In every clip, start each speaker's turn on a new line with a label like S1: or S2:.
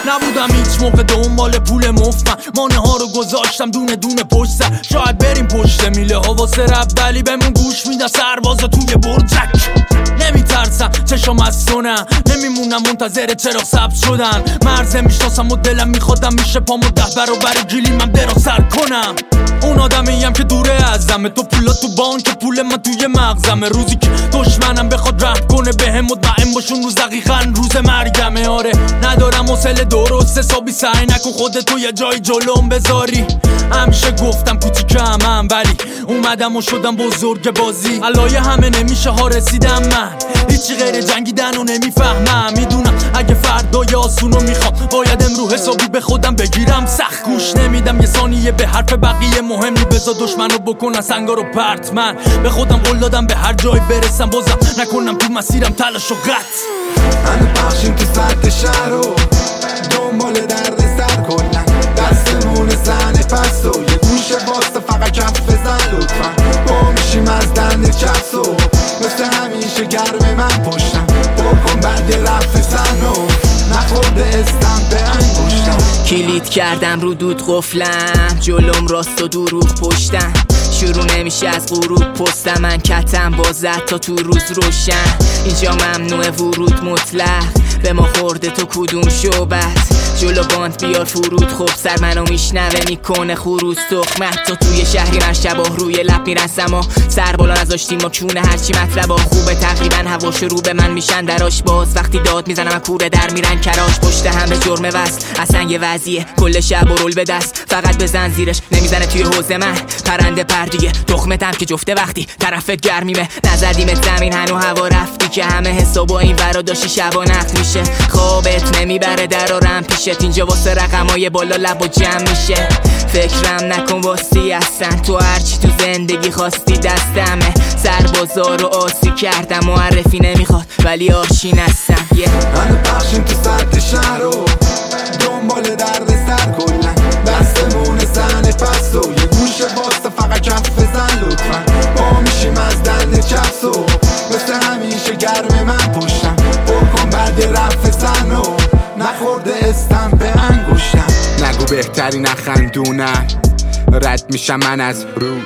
S1: نبودم هیچ موقع دنبال پول مفتم، مانه ها رو گذاشتم دونه دونه پشت سر. شاید بریم پشت میله ها واسه رب، ولی بهمون گوش میده سربازا توی برجک. نمیترسم چشم از سنم، نمیمونم منتظر چرا سبز شدن. مرزه میشناسم و دلم میخوادم میشه پامو 10 برابر گلیمم درا سر کنم. اون آدمیم که دوره ازمه، تو پولا تو بانک پول من توی مغزمه. روزی که دشمنم بخواد رحم کنه بهم مطمئن باشون روز دقیقاً روز مرگمه. آره ندارم حوصله درست حسابی، سعی نکن خودتو یه جای جلوم بذاری. همیشه گفتم کوچیکم ولی اومدم و شدم بزرگ بازی. علایه همه نمیشه ها رسیدم من، هیچی غیر جنگیدن و نمیفهمم. میدونم اگه فردای آسونو میخوام باید امرو حسابی به خودم بگیرم سخت. گوش نمیدم یه ثانیه به حرف بقیه، مهم نی بذار دشمنو بکنن سنگا رو پرت. من به خودم قول دادم به هر جای برسم بازم نکنم تو مسیرم تلاش و قط.
S2: من پخشیم تو سطح شهر و دنبال درد سر کنن، دستمون زن پس و یه گوشه واسه فقط کف بزن لطفا. با میشیم از دنده چپس و مثل همیشه گرم من پشتم. بکن بعد رفت زن و نخورده استم به انگوشتم.
S3: کلید کردم رو دود قفلم، جلوم راست و دروغ پشتم. شروع نمیشه از غروب پستم، من کتم بازد تا تو روز روشن. اینجا ممنوع ورود مطلق، به ما خورده تو کدوم شعبت. جلو باند بیار فرود، خب سر منو میشنوه میکنه خروس تخمت. تا توی شهری من شباه روی لب میرسم و سر بالا نذاشتیم ما کونه هرچی مطلبا خوبه. تقریبا هواش رو به من میشن دراش باز، وقتی داد میزنم و کوره در میرن کراش. پشت هم به جرم وست اصلا یه وضعیه، کل شب و رول به دست فقط بزن زیرش. نمیزنه توی حوزه من پرنده پردیه، تخمتم که جفته وقتی طرفت گرمیمه. نزدیمت زمین هنو هوا رفتی که همه حسابا این ورا داشتی شبا نقد میشه. خوابت نمیبره درارم پیشت، اینجا واسه رقمای بالا لب و جمع میشه. فکرم نکن واسی هستن، تو هرچی تو زندگی خواستی دستمه. سربازا رو آسی کردم، معرفی نمیخواد ولی آشین هستم.
S2: من پخشیم تو سطح شهر و دنبال درد سر کنن، دستمون زن پس و یه گوشه واسه فقط کف بزن لطفا. با میشیم از دنده چپس و مثل همیشه گرم من پشتم. بکن بعد رفت زن و نخورده استم به انگوشتم.
S4: نگو بهتری نخندونم، رد میشم من از رود.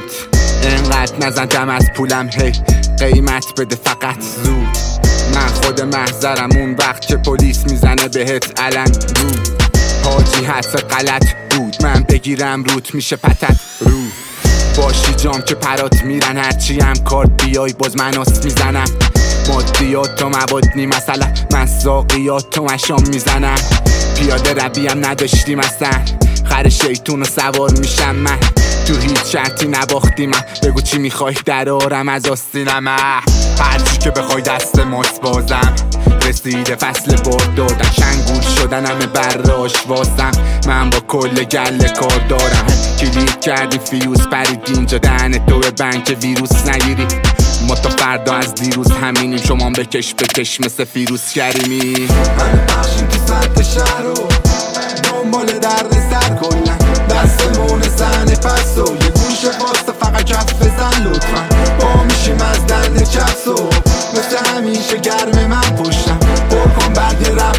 S4: انقدر نزندم از پولم، هی قیمت بده فقط زود. من خود محضرم اون وقت که پلیس میزنه بهت علن بود. حاجی حس غلط بود، من بگیرم روت میشه پتت رو. باشی جام که پرات میرن، هرچی هم کارت بیای باز من آس میزنم. مادیات و مواد نی مثلا، من ساقیات و مشام میزنم. پیاده رویم نداشتیم اصلا، خر شیطون و سوار میشم من. تو هیچ شرطی نباختی من، بگو چی میخوای درارم از آستینم. هرچی که بخوای دست ماست بازم، رسیده فصل برد دادن. شنگول شدن همه براش واسم، من با کل گله کار دارم. کلید کردی فیوز پرید اینجا دهن تو به بنک ویروس نگیری. ما تا فردا از دیروز همینیم، شما بکش مثل فیروز کریمی.
S2: من پخشیم تو سطح شهر و دنبال درد سر کنن، دستمون زن پس و یه گوشه واسه فقط کف بزن لطفا. با میشیم از دنده چپس و مثل همیشه گرم من پشتم. بکن بعد